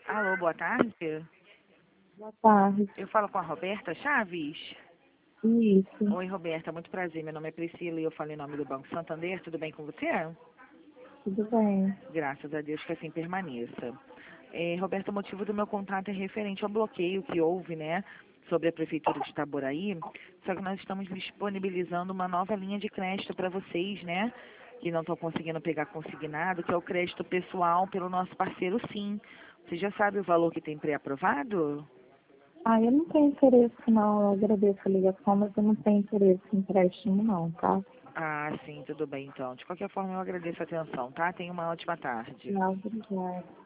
Alô, boa tarde. Boa tarde. Eu falo com a Roberta Chaves. Isso, Oi, Roberta, muito prazer. Meu nome é Priscila e eu falo em nome do Banco Santander. Tudo bem com você? tudo bem. Graças a Deus que assim permaneça. Roberta, o motivo do meu contato é referente ao bloqueio que houve, né, sobre a Prefeitura de Itaboraí. Só que nós estamos disponibilizando uma nova linha de crédito para vocês, né, que não estão conseguindo pegar consignado, que é o crédito pessoal pelo nosso parceiro Sim. Você já sabe o valor que tem pré-aprovado? Eu não tenho interesse não, eu agradeço a ligação, mas eu não tenho interesse em empréstimo não, tá? Ah, sim, tudo bem então. De qualquer forma, eu agradeço a atenção, tá? Tenha uma ótima tarde. Não, obrigada.